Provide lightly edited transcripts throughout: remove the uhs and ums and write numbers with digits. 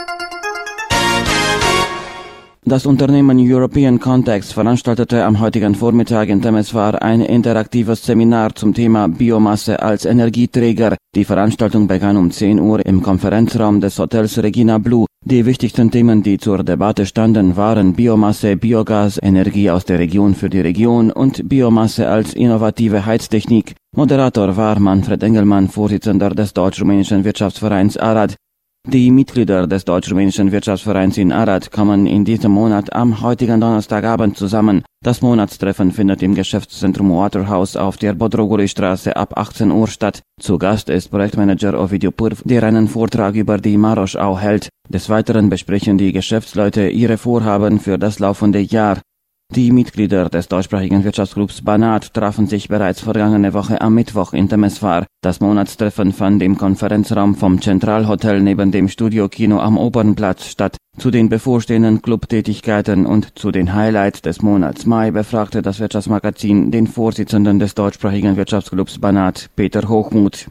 Das Unternehmen European Context veranstaltete am heutigen Vormittag in Temeswar ein interaktives Seminar zum Thema Biomasse als Energieträger. Die Veranstaltung begann um 10 Uhr im Konferenzraum des Hotels Regina Blue. Die wichtigsten Themen, die zur Debatte standen, waren Biomasse, Biogas, Energie aus der Region für die Region und Biomasse als innovative Heiztechnik. Moderator war Manfred Engelmann, Vorsitzender des Deutsch-Rumänischen Wirtschaftsvereins Arad. Die Mitglieder des Deutsch-Rumänischen Wirtschaftsvereins in Arad kommen in diesem Monat am heutigen Donnerstagabend zusammen. Das Monatstreffen findet im Geschäftszentrum Waterhouse auf der Bodroguli-Straße ab 18 Uhr statt. Zu Gast ist Projektmanager Ovidiu Pârv, der einen Vortrag über die Maroș-Au hält. Des Weiteren besprechen die Geschäftsleute ihre Vorhaben für das laufende Jahr. Die Mitglieder des deutschsprachigen Wirtschaftsclubs Banat trafen sich bereits vergangene Woche am Mittwoch in Temeswar. Das Monatstreffen fand im Konferenzraum vom Zentralhotel neben dem Studiokino am Opernplatz statt. Zu den bevorstehenden Clubtätigkeiten und zu den Highlights des Monats Mai befragte das Wirtschaftsmagazin den Vorsitzenden des deutschsprachigen Wirtschaftsclubs Banat, Peter Hochmuth.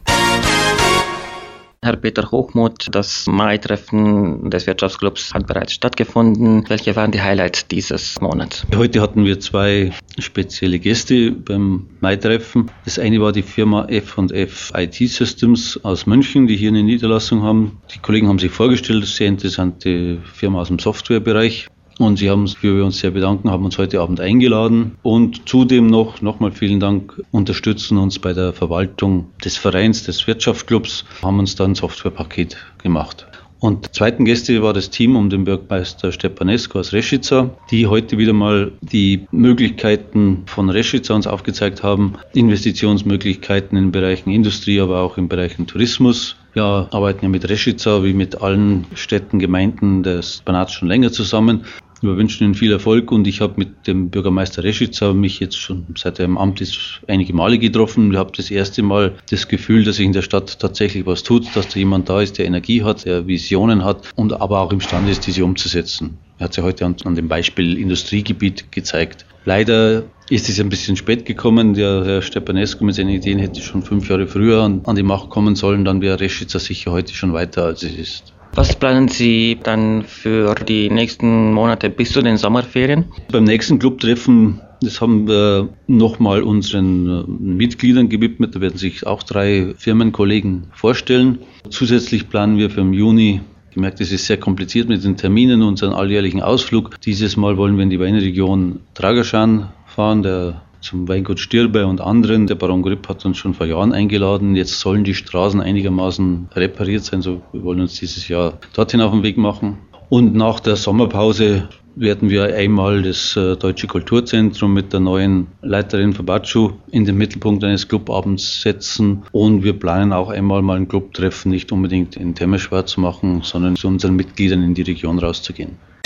Herr Peter Hochmuth, das Mai-Treffen des Wirtschaftsclubs hat bereits stattgefunden. Welche waren die Highlights dieses Monats? Heute hatten wir 2 spezielle Gäste beim Mai-Treffen. Das eine war die Firma F&F IT Systems aus München, die hier eine Niederlassung haben. Die Kollegen haben sich vorgestellt, sehr interessante Firma aus dem Softwarebereich. Und sie haben, für wir uns sehr bedanken, haben uns heute Abend eingeladen. Und zudem nochmal vielen Dank, unterstützen uns bei der Verwaltung des Vereins, des Wirtschaftsclubs, haben uns dann ein Softwarepaket gemacht. Und zweiten Gäste war das Team um den Bürgermeister Stepanescu aus Rešica, die heute wieder mal die Möglichkeiten von Rešica uns aufgezeigt haben. Investitionsmöglichkeiten in Bereichen Industrie, aber auch in Bereichen Tourismus. Wir arbeiten ja mit Rešica wie mit allen Städten, Gemeinden des Banats schon länger zusammen. Wir wünschen Ihnen viel Erfolg und ich habe mit dem Bürgermeister Rešica mich jetzt schon seit er im Amt ist einige Male getroffen. Ich habe das erste Mal das Gefühl, dass sich in der Stadt tatsächlich was tut, dass da jemand da ist, der Energie hat, der Visionen hat und aber auch imstande ist, diese umzusetzen. Er hat sie heute an dem Beispiel Industriegebiet gezeigt. Leider ist es ein bisschen spät gekommen. Der Herr Stepanescu mit seinen Ideen hätte schon 5 Jahre früher an die Macht kommen sollen. Dann wäre Rešica sicher heute schon weiter, als es ist. Was planen Sie dann für die nächsten Monate bis zu den Sommerferien? Beim nächsten Clubtreffen, das haben wir nochmal unseren Mitgliedern gewidmet. Da werden sich auch 3 Firmenkollegen vorstellen. Zusätzlich planen wir für den Juni. Gemerkt, es ist sehr kompliziert mit den Terminen, unseren alljährlichen Ausflug. Dieses Mal wollen wir in die Weinregion Dragașan fahren, zum Weingut Stirbe und anderen. Der Baron Grip hat uns schon vor Jahren eingeladen. Jetzt sollen die Straßen einigermaßen repariert sein. So, wir wollen uns dieses Jahr dorthin auf den Weg machen. Und nach der Sommerpause werden wir einmal das Deutsche Kulturzentrum mit der neuen Leiterin Fabaciu in den Mittelpunkt eines Clubabends setzen. Und wir planen auch einmal mal ein Clubtreffen, nicht unbedingt in Temeswar zu machen, sondern zu unseren Mitgliedern in die Region rauszugehen.